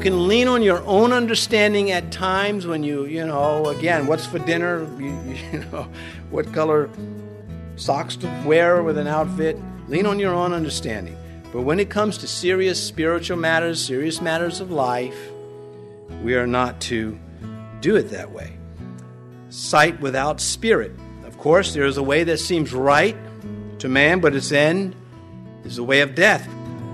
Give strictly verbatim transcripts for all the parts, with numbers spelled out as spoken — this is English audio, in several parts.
can lean on your own understanding at times when you, you know, again, what's for dinner? You, you know, what color socks to wear with an outfit? Lean on your own understanding. But when it comes to serious spiritual matters, serious matters of life, we are not to do it that way. Sight without spirit. Of course, there is a way that seems right to man, but its end is the way of death.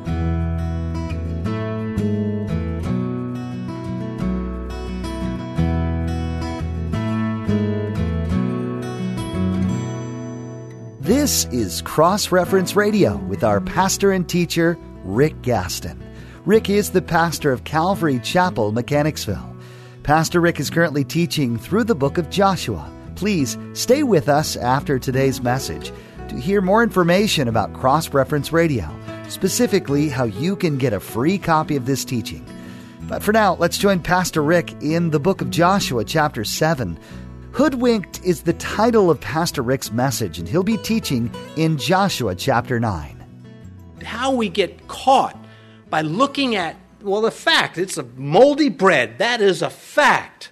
This is Cross Reference Radio with our pastor and teacher, Rick Gaston. Rick is the pastor of Calvary Chapel, Mechanicsville. Pastor Rick is currently teaching through the book of Joshua. Please stay with us after today's message to hear more information about Cross Reference Radio, specifically how you can get a free copy of this teaching. But for now, let's join Pastor Rick in the book of Joshua, chapter seven. Hoodwinked is the title of Pastor Rick's message, and he'll be teaching in Joshua chapter nine. How we get caught by looking at, well, the fact, it's a moldy bread. That is a fact.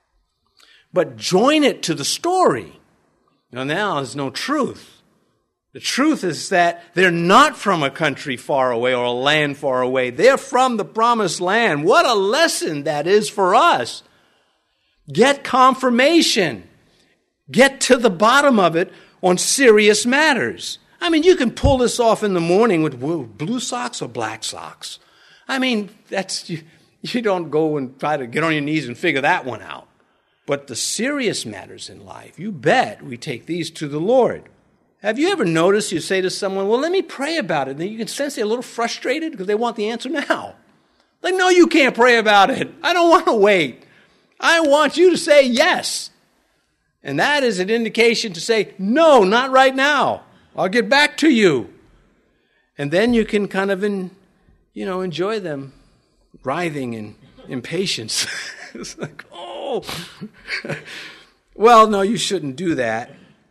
But join it to the story. Now, now there's no truth. The truth is that they're not from a country far away or a land far away. They're from the promised land. What a lesson that is for us. Get confirmation. Get to the bottom of it on serious matters. I mean, you can pull this off in the morning with blue socks or black socks. I mean, that's you, you don't go and try to get on your knees and figure that one out. But the serious matters in life, you bet we take these to the Lord. Have you ever noticed you say to someone, well, let me pray about it. And then you can sense they're a little frustrated because they want the answer now. Like, no, you can't pray about it. I don't want to wait. I want you to say yes. And that is an indication to say, no, not right now. I'll get back to you. And then you can kind of, in, you know, enjoy them writhing in impatience. It's like, oh. Well, no, you shouldn't do that.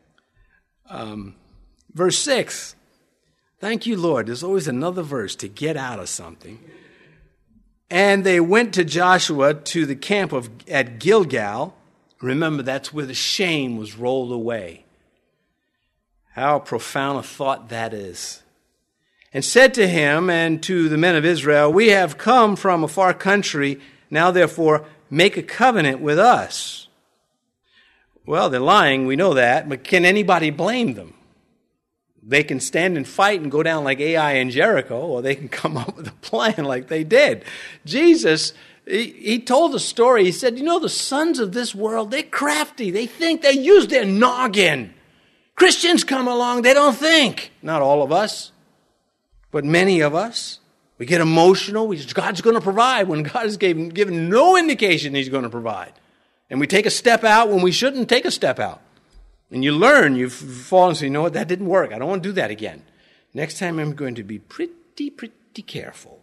Um, verse six. Thank you, Lord. There's always another verse to get out of something. And they went to Joshua to the camp of at Gilgal. Remember, that's where the shame was rolled away. How profound a thought that is. And said to him and to the men of Israel, we have come from a far country. Now, therefore, make a covenant with us. Well, they're lying. We know that. But can anybody blame them? They can stand and fight and go down like Ai and Jericho, or they can come up with a plan like they did. Jesus, he, he told a story. He said, you know, the sons of this world, they're crafty. They think, they use their noggin. Christians come along, they don't think. Not all of us, but many of us. We get emotional. We just, God's going to provide when God has given, given no indication he's going to provide. And we take a step out when we shouldn't take a step out. And you learn, you fall and say, you know what, that didn't work. I don't want to do that again. Next time I'm going to be pretty, pretty careful.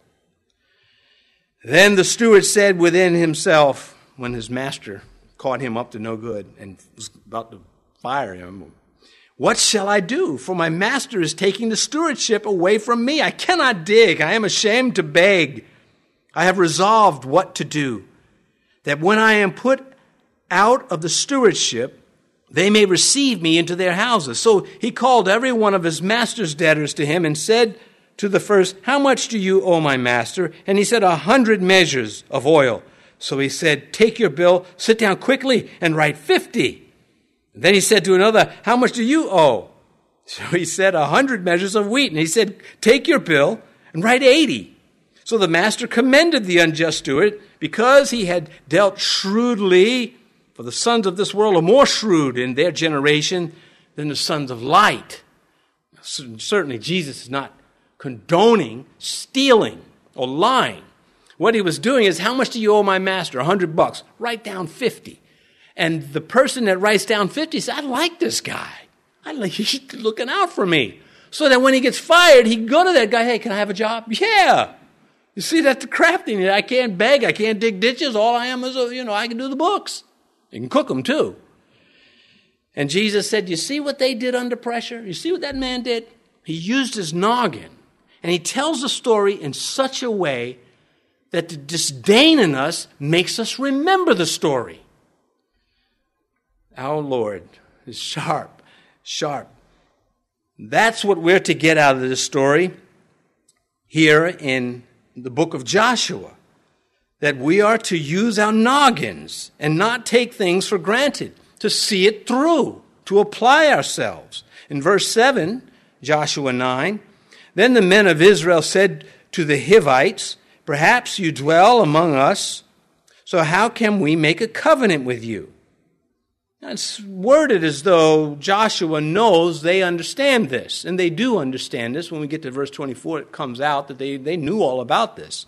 Then the steward said within himself, when his master caught him up to no good and was about to fire him, what shall I do? For my master is taking the stewardship away from me. I cannot dig. I am ashamed to beg. I have resolved what to do, that when I am put out of the stewardship, they may receive me into their houses. So he called every one of his master's debtors to him and said to the first, how much do you owe my master? And he said, a hundred measures of oil. So he said, take your bill, sit down quickly and write fifty. And then he said to another, how much do you owe? So he said, a hundred measures of wheat. And he said, take your bill and write eighty. So the master commended the unjust steward because he had dealt shrewdly. For the sons of this world are more shrewd in their generation than the sons of light. Certainly, Jesus is not condoning stealing or lying. What he was doing is, how much do you owe my master? A hundred bucks. Write down fifty. And the person that writes down fifty says, I like this guy. I like, he's looking out for me. So that when he gets fired, he can go to that guy, hey, can I have a job? Yeah. You see, that's the crafting. I can't beg. I can't dig ditches. All I am is, a, you know, I can do the books. You can cook them too. And Jesus said, you see what they did under pressure? You see what that man did? He used his noggin. And he tells the story in such a way that the disdain in us makes us remember the story. Our Lord is sharp, sharp. That's what we're to get out of this story here in the book of Joshua, that we are to use our noggins and not take things for granted, to see it through, to apply ourselves. In verse seven, Joshua nine, then the men of Israel said to the Hivites, perhaps you dwell among us, so how can we make a covenant with you? Now, it's worded as though Joshua knows they understand this, and they do understand this. When we get to verse twenty-four, it comes out that they, they knew all about this.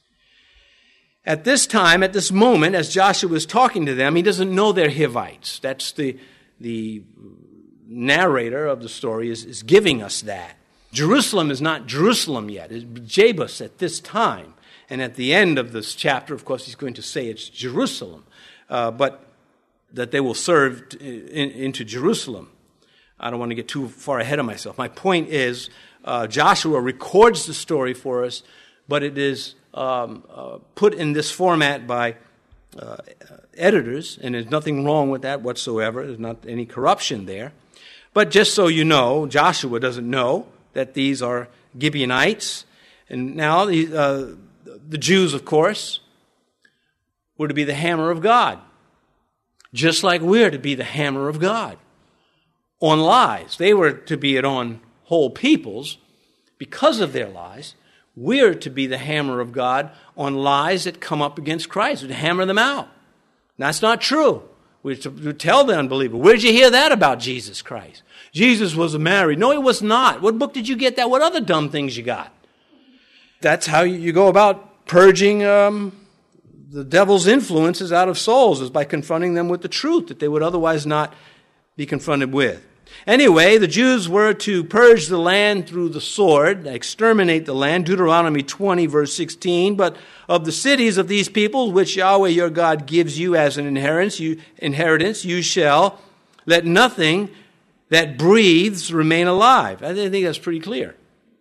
At this time, at this moment, as Joshua is talking to them, he doesn't know they're Hivites. That's the, the narrator of the story is, is giving us that. Jerusalem is not Jerusalem yet. It's Jebus at this time. And at the end of this chapter, of course, he's going to say it's Jerusalem. Uh, but that they will serve in, into Jerusalem. I don't want to get too far ahead of myself. My point is, uh, Joshua records the story for us, but it is um, uh, put in this format by uh, editors, and there's nothing wrong with that whatsoever. There's not any corruption there. But just so you know, Joshua doesn't know that these are Gibeonites. And now the, uh, the Jews, of course, were to be the hammer of God. Just like we're to be the hammer of God on lies. They were to be it on whole peoples because of their lies. We're to be the hammer of God on lies that come up against Christ. We're to hammer them out. That's not true. We're to tell the unbeliever, where'd you hear that about Jesus Christ? Jesus was married. No, he was not. What book did you get that? What other dumb things you got? That's how you go about purging um, the devil's influences out of souls, is by confronting them with the truth that they would otherwise not be confronted with. Anyway, the Jews were to purge the land through the sword, exterminate the land, Deuteronomy twenty, verse sixteen. But of the cities of these people, which Yahweh your God gives you as an inheritance, you, inheritance, you shall let nothing that breathes remain alive. I think that's pretty clear.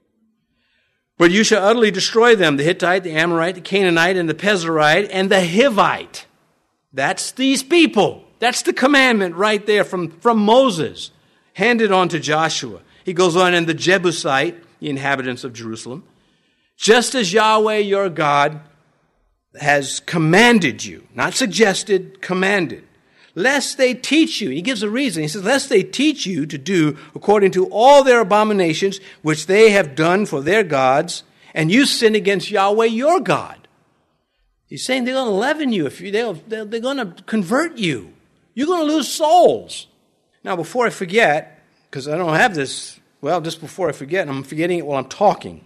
But you shall utterly destroy them, the Hittite, the Amorite, the Canaanite, and the Pezerite, and the Hivite. That's these people. That's the commandment right there from, from Moses, handed on to Joshua. He goes on, and the Jebusite, the inhabitants of Jerusalem, just as Yahweh your God has commanded you, not suggested, commanded, lest they teach you. He gives a reason. He says, lest they teach you to do according to all their abominations, which they have done for their gods, and you sin against Yahweh your God. He's saying they're going to leaven you. If you they're, they're going to convert you. You're going to lose souls. Now, before I forget, because I don't have this, well, just before I forget, I'm forgetting it while I'm talking.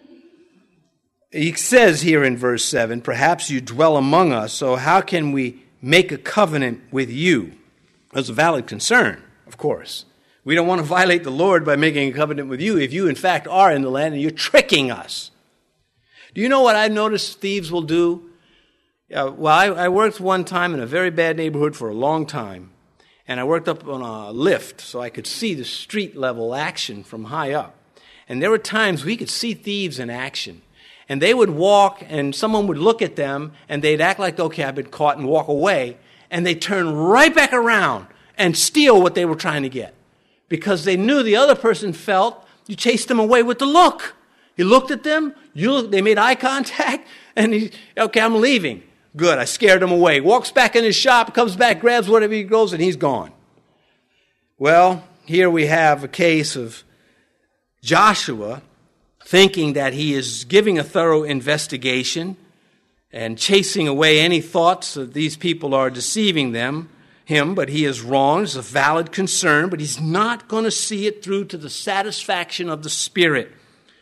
He says here in verse seven, perhaps you dwell among us, so how can we make a covenant with you? That's a valid concern, of course. We don't want to violate the Lord by making a covenant with you if you, in fact, are in the land and you're tricking us. Do you know what I've noticed thieves will do? Uh, well, I, I worked one time in a very bad neighborhood for a long time, and I worked up on a lift so I could see the street level action from high up. And there were times we could see thieves in action. And they would walk, and someone would look at them, and they'd act like, okay, I've been caught, and walk away. And they'd turn right back around and steal what they were trying to get. Because they knew the other person felt you chased them away with the look. You looked at them, you look, they made eye contact, and he, okay, I'm leaving. Good, I scared him away. Walks back in his shop, comes back, grabs whatever he goes, and he's gone. Well, here we have a case of Joshua thinking that he is giving a thorough investigation and chasing away any thoughts that these people are deceiving them, him, but he is wrong. It's a valid concern, but he's not going to see it through to the satisfaction of the Spirit.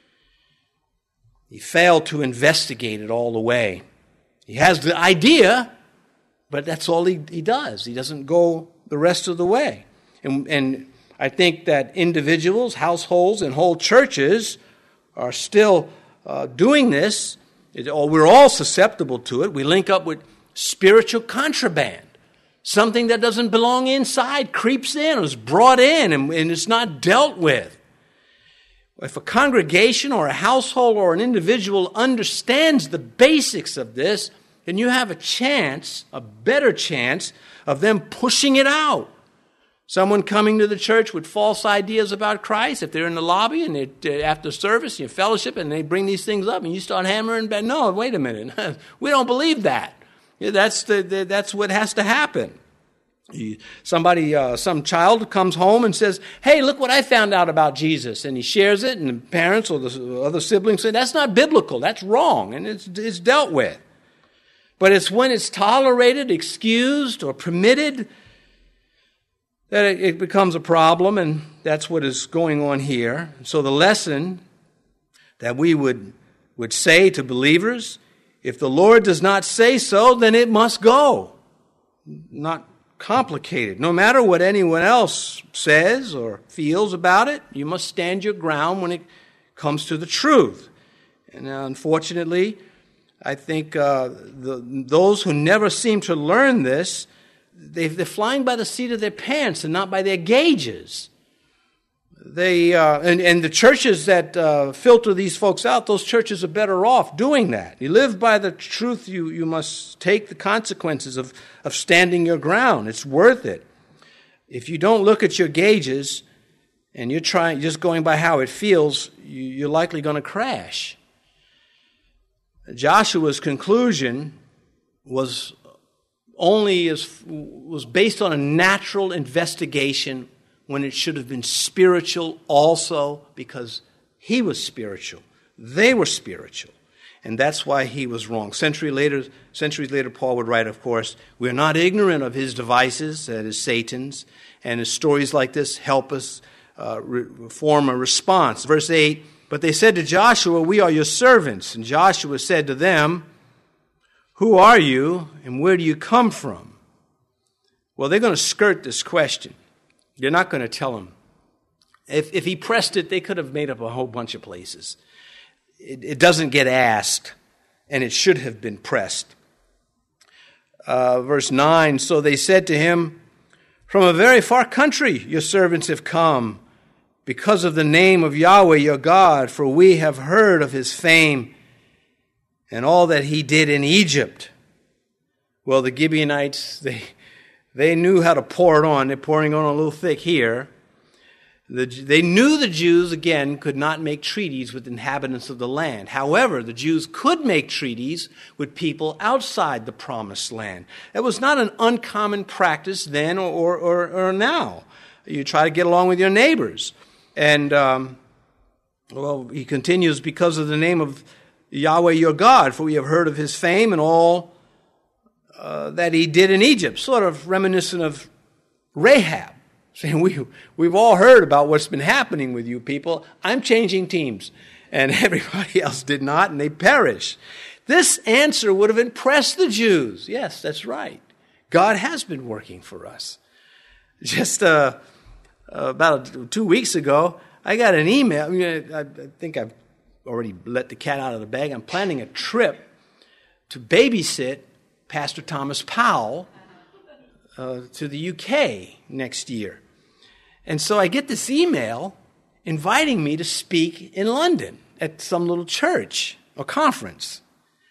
He failed to investigate it all the way. He has the idea, but that's all he, he does. He doesn't go the rest of the way. And, and I think that individuals, households, and whole churches are still uh, doing this. It, or we're all susceptible to it. We link up with spiritual contraband. Something that doesn't belong inside creeps in, is brought in, and, and it's not dealt with. If a congregation or a household or an individual understands the basics of this, then you have a chance, a better chance, of them pushing it out. Someone coming to the church with false ideas about Christ, if they're in the lobby and they, after service, you fellowship, and they bring these things up, and you start hammering back, no, wait a minute, we don't believe that. That's the, the that's what has to happen. Somebody, uh, some child comes home and says, hey, look what I found out about Jesus. And he shares it, and the parents or the other siblings say, that's not biblical, that's wrong, and it's, it's dealt with. But it's when it's tolerated, excused, or permitted that it, it becomes a problem, and that's what is going on here. So the lesson that we would, would say to believers, if the Lord does not say so, then it must go. Not complicated. No matter what anyone else says or feels about it, you must stand your ground when it comes to the truth. And uh, unfortunately, I think uh, the, those who never seem to learn this, they, they're flying by the seat of their pants and not by their gauges. They uh, and, and the churches that uh, filter these folks out, those churches are better off doing that. You live by the truth, you, you must take the consequences of, of standing your ground. It's worth it. If you don't look at your gauges and you're trying just going by how it feels, you, you're likely going to crash. Joshua's conclusion was only as was based on a natural investigation when it should have been spiritual also, because he was spiritual. They were spiritual. And that's why he was wrong. Century later, centuries later, Paul would write, of course, we're not ignorant of his devices, that is Satan's, and his stories like this help us uh, re- form a response. Verse eight, but they said to Joshua, we are your servants. And Joshua said to them, who are you and where do you come from? Well, they're going to skirt this question. You're not going to tell him. If, if he pressed it, they could have made up a whole bunch of places. It, it doesn't get asked, and it should have been pressed. Uh, verse nine, so they said to him, from a very far country your servants have come, because of the name of Yahweh your God, for we have heard of his fame and all that he did in Egypt. Well, the Gibeonites, they... They knew how to pour it on. They're pouring it on a little thick here. The, they knew the Jews, again, could not make treaties with inhabitants of the land. However, the Jews could make treaties with people outside the promised land. It was not an uncommon practice then or, or, or now. You try to get along with your neighbors. And, um, well, he continues, because of the name of Yahweh your God, for we have heard of his fame and all Uh, that he did in Egypt, sort of reminiscent of Rahab, saying, we, we've all heard about what's been happening with you people. I'm changing teams. And everybody else did not, and they perished. This answer would have impressed the Jews. Yes, that's right. God has been working for us. Just uh, about two weeks ago, I got an email. I, mean, I, I think I've already let the cat out of the bag. I'm planning a trip to babysit Pastor Thomas Powell uh, to the U K next year. And so I get this email inviting me to speak in London at some little church or conference.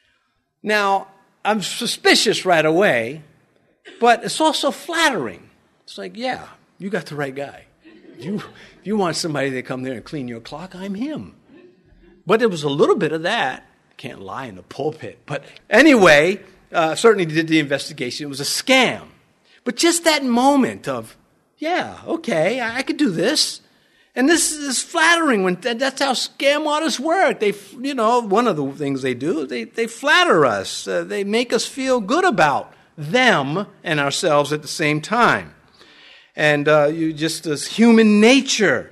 Now, I'm suspicious right away, but it's also flattering. It's like, yeah, you got the right guy. You, if you want somebody to come there and clean your clock, I'm him. But there was a little bit of that. I can't lie in the pulpit. But anyway, Uh, certainly did the investigation. It was a scam. But just that moment of, yeah, okay, I, I could do this. And this is flattering. When th- that's how scam artists work. They, you know, one of the things they do, they, they flatter us. Uh, they make us feel good about them and ourselves at the same time. And uh, you just as human nature.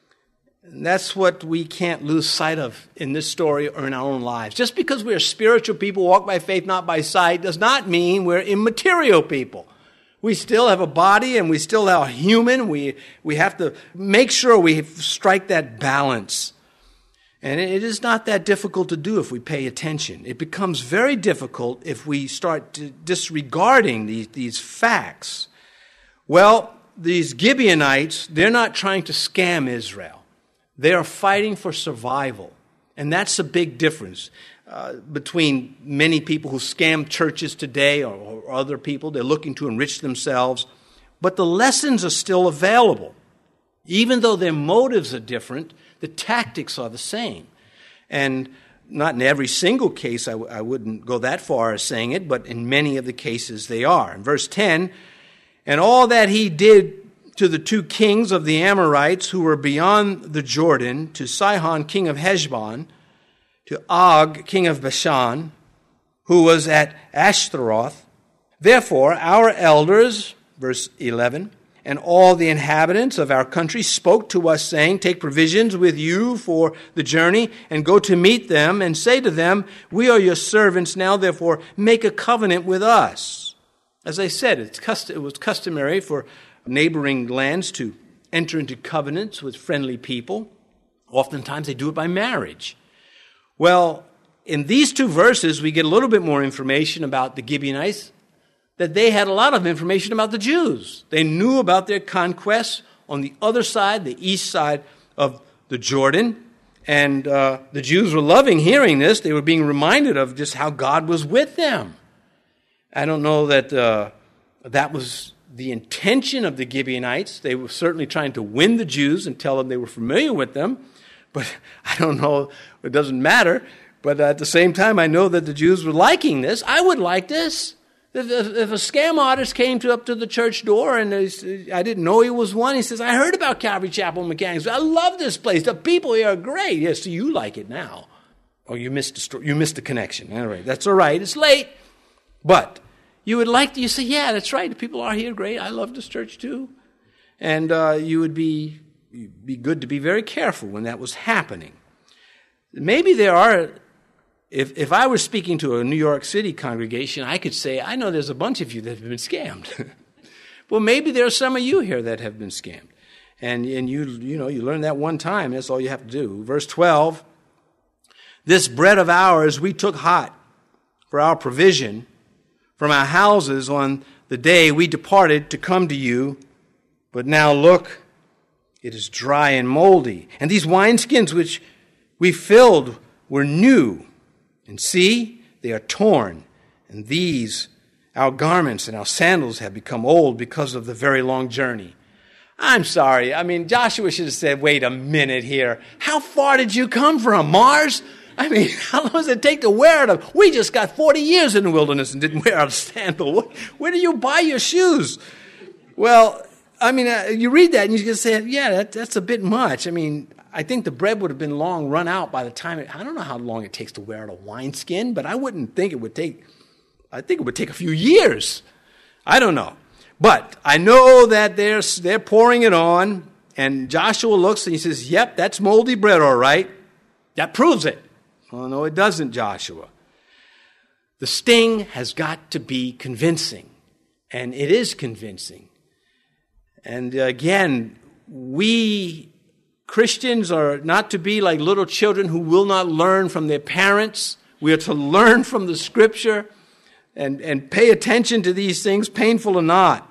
And that's what we can't lose sight of in this story or in our own lives. Just because we're spiritual people, walk by faith, not by sight, does not mean we're immaterial people. We still have a body and we still are human. We, we have to make sure we strike that balance. And it is not that difficult to do if we pay attention. It becomes very difficult if we start disregarding these, these facts. Well, these Gibeonites, they're not trying to scam Israel. They are fighting for survival. And that's a big difference uh, between many people who scam churches today or, or other people. They're looking to enrich themselves. But the lessons are still available. Even though their motives are different, the tactics are the same. And not in every single case, I, w- I wouldn't go that far as saying it, but in many of the cases they are. In verse ten, and all that he did to the two kings of the Amorites who were beyond the Jordan, to Sihon, king of Heshbon, to Og, king of Bashan, who was at Ashtaroth. Therefore, our elders, verse eleven, and all the inhabitants of our country spoke to us, saying, take provisions with you for the journey, and go to meet them, and say to them, we are your servants now, therefore make a covenant with us. As I said, it's cust- it was customary for neighboring lands to enter into covenants with friendly people. Oftentimes they do it by marriage. Well, in these two verses, we get a little bit more information about the Gibeonites, that they had a lot of information about the Jews. They knew about their conquests on the other side, the east side of the Jordan. And uh, the Jews were loving hearing this. They were being reminded of just how God was with them. I don't know that uh, that was the intention of the Gibeonites. They were certainly trying to win the Jews and tell them they were familiar with them. But I don't know, it doesn't matter. But at the same time, I know that the Jews were liking this. I would like this. If, if a scam artist came to, up to the church door and they, I didn't know he was one, he says, I heard about Calvary Chapel Mechanicsville. I love this place. The people here are great. Yes, so you like it now. Oh, you missed the story. You missed the connection. All right, that's all right. It's late. But you would like to, you say, yeah, that's right. The people are here great. I love this church too. And uh, you would be, be good to be very careful when that was happening. Maybe there are... If if I were speaking to a New York City congregation, I could say, I know there's a bunch of you that have been scammed. Well, maybe there are some of you here that have been scammed. And and you you know, you learn that one time, that's all you have to do. Verse twelve, this bread of ours we took hot for our provision from our houses on the day we departed to come to you. But now look, it is dry and moldy. And these wineskins which we filled were new. And see, they are torn, and these, our garments and our sandals have become old because of the very long journey. I'm sorry. I mean, Joshua should have said, wait a minute here. How far did you come from, Mars? I mean, how long does it take to wear them? We just got forty years in the wilderness and didn't wear a sandal. Where do you buy your shoes? Well, I mean, uh, you read that and you just say, yeah, that, that's a bit much. I mean, I think the bread would have been long run out by the time it, I don't know how long it takes to wear out a wineskin, but I wouldn't think it would take, I think it would take a few years. I don't know. But I know that they're, they're pouring it on, and Joshua looks and he says, yep, that's moldy bread, all right. That proves it. Well, no, it doesn't, Joshua. The sting has got to be convincing, and it is convincing. And again, we Christians are not to be like little children who will not learn from their parents. We are to learn from the Scripture and, and pay attention to these things, painful or not.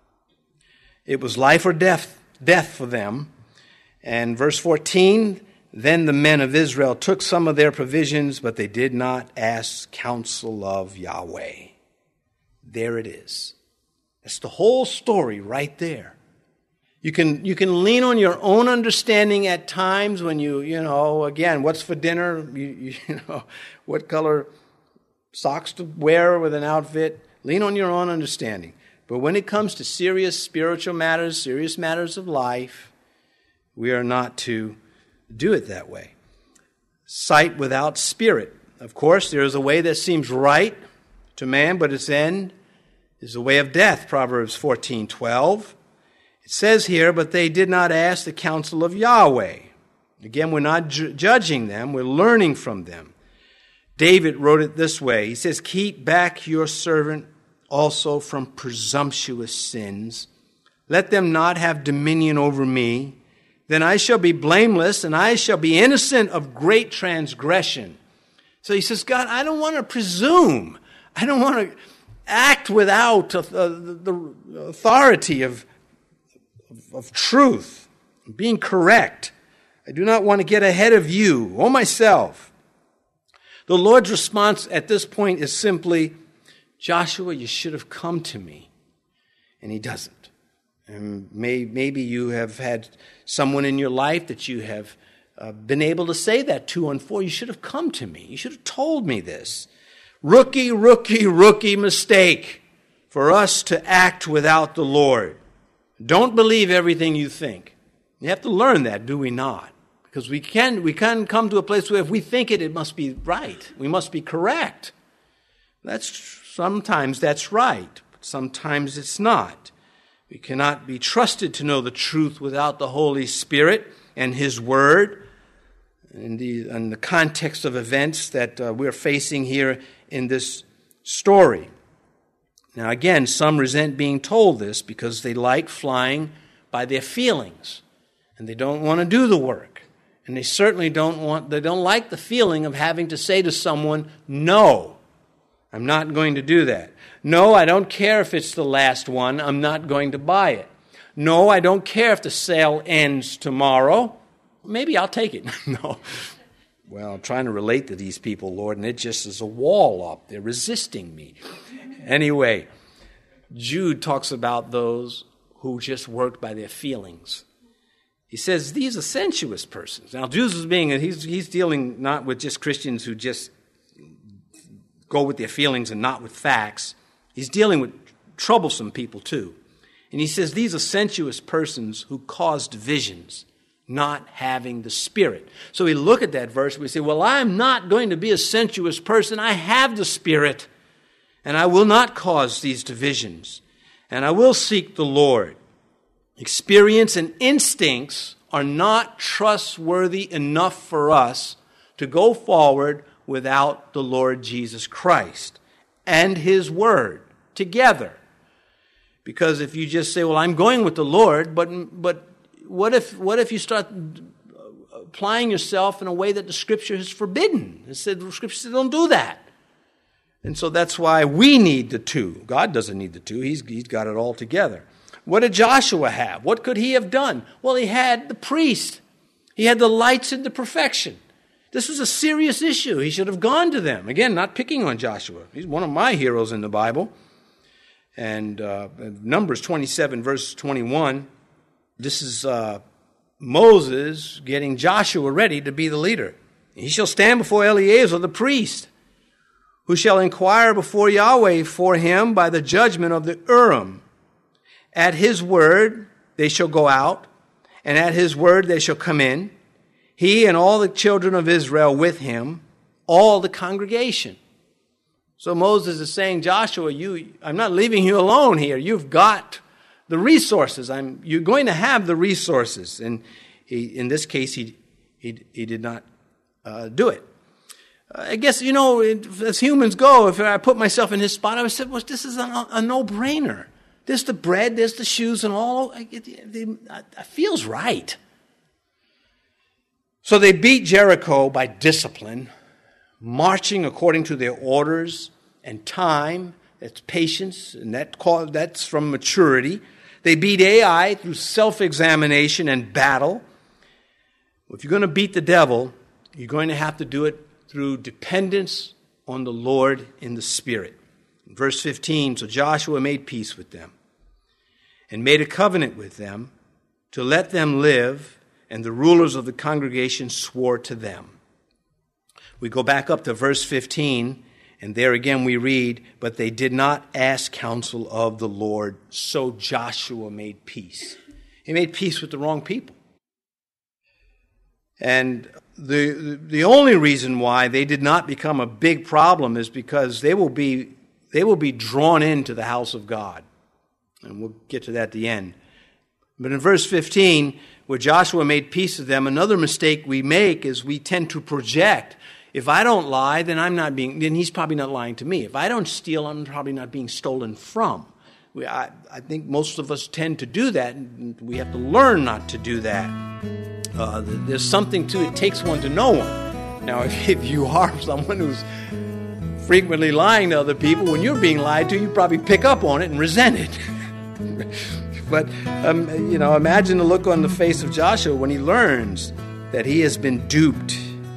It was life or death, death for them. And verse fourteen, then the men of Israel took some of their provisions, but they did not ask counsel of Yahweh. There it is. That's the whole story right there. You can you can lean on your own understanding at times when you, you know, again, what's for dinner? You, you know, what color socks to wear with an outfit? Lean on your own understanding. But when it comes to serious spiritual matters, serious matters of life, we are not to do it that way. Sight without spirit. Of course, there is a way that seems right to man, but its end is the way of death, Proverbs fourteen twelve. It says here, but they did not ask the counsel of Yahweh. Again, we're not ju- judging them, we're learning from them. David wrote it this way. He says, keep back your servant also from presumptuous sins. Let them not have dominion over me. Then I shall be blameless, and I shall be innocent of great transgression. So he says, God, I don't want to presume. I don't want to act without uh, the authority of Of, of truth, being correct. I do not want to get ahead of you or myself. The Lord's response at this point is simply, Joshua, you should have come to me. And he doesn't. And may, maybe you have had someone in your life that you have uh, been able to say that to and for. You should have come to me. You should have told me this. Rookie, rookie, rookie mistake for us to act without the Lord. Don't believe everything you think. You have to learn that, do we not? Because we can we can come to a place where if we think it, it must be right. We must be correct. That's sometimes that's right, but sometimes it's not. We cannot be trusted to know the truth without the Holy Spirit and His Word. In the, in the context of events that uh, we're facing here in this story. Now again, some resent being told this because they like flying by their feelings, and they don't want to do the work. And they certainly don't want, they don't like the feeling of having to say to someone, no, I'm not going to do that. No, I don't care if it's the last one, I'm not going to buy it. No, I don't care if the sale ends tomorrow. Maybe I'll take it. No. Well, I'm trying to relate to these people, Lord, and it just is a wall up. They're resisting me. Anyway, Jude talks about those who just worked by their feelings. He says these are sensuous persons. Now, Jude is being, he's, he's dealing not with just Christians who just go with their feelings and not with facts. He's dealing with troublesome people too. And he says these are sensuous persons who cause divisions, not having the Spirit. So we look at that verse and we say, well, I'm not going to be a sensuous person. I have the Spirit, and I will not cause these divisions, and I will seek the Lord. Experience and instincts are not trustworthy enough for us to go forward without the Lord Jesus Christ and His Word together. Because if you just say, well, I'm going with the Lord, but but what if what if you start applying yourself in a way that the Scripture has forbidden? It said the Scripture said don't do that. And so that's why we need the two. God doesn't need the two. He's, he's got it all together. What did Joshua have? What could he have done? Well, he had the priest. He had the lights into perfection. This was a serious issue. He should have gone to them. Again, not picking on Joshua. He's one of my heroes in the Bible. And uh, Numbers twenty-seven, verse twenty-one, this is uh, Moses getting Joshua ready to be the leader. He shall stand before Eleazar the priest, who shall inquire before Yahweh for him by the judgment of the Urim. At his word they shall go out, and at his word they shall come in, he and all the children of Israel with him, all the congregation. So Moses is saying, Joshua, you, I'm not leaving you alone here. You've got the resources. I'm, you're going to have the resources. And he, in this case, he, he, he did not uh, do it. I guess, you know, as humans go, if I put myself in his spot, I would say, well, this is a, a no-brainer. There's the bread, there's the shoes, and all. It, it, it, it feels right. So they beat Jericho by discipline, marching according to their orders and time. That's patience, and that call, that's from maturity. They beat Ai through self-examination and battle. If you're going to beat the devil, you're going to have to do it through dependence on the Lord in the Spirit. Verse fifteen, so Joshua made peace with them and made a covenant with them to let them live, and the rulers of the congregation swore to them. We go back up to verse fifteen, and there again we read, but they did not ask counsel of the Lord, so Joshua made peace. He made peace with the wrong people. And the the only reason why they did not become a big problem is because they will be They will be drawn into the house of God. And we'll get to that at the end. But in verse fifteen, where Joshua made peace with them, another mistake we make is we tend to project. If I don't lie, then I'm not being, then he's probably not lying to me. If I don't steal, I'm probably not being stolen from. We, I, I think most of us tend to do that, and we have to learn not to do that. Uh, there's something to it. It takes one to know one. Now, if, if you are someone who's frequently lying to other people, when you're being lied to, you probably pick up on it and resent it. But, um, you know, imagine the look on the face of Joshua when he learns that he has been duped.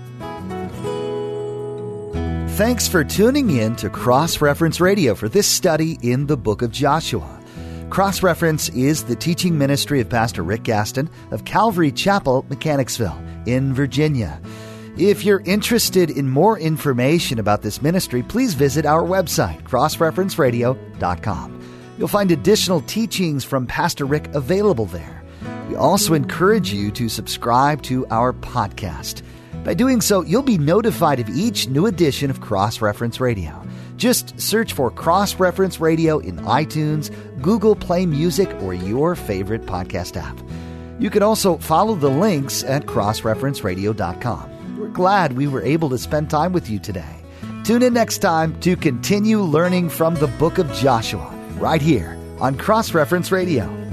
Thanks for tuning in to Cross Reference Radio for this study in the book of Joshua. Cross Reference is the teaching ministry of Pastor Rick Gaston of Calvary Chapel, Mechanicsville, in Virginia. If you're interested in more information about this ministry, please visit our website, cross reference radio dot com. You'll find additional teachings from Pastor Rick available there. We also encourage you to subscribe to our podcast. By doing so, you'll be notified of each new edition of Cross Reference Radio. Just search for Cross Reference Radio in iTunes, Google Play Music, or your favorite podcast app. You can also follow the links at cross reference radio dot com. We're glad we were able to spend time with you today. Tune in next time to continue learning from the book of Joshua, right here on Cross Reference Radio.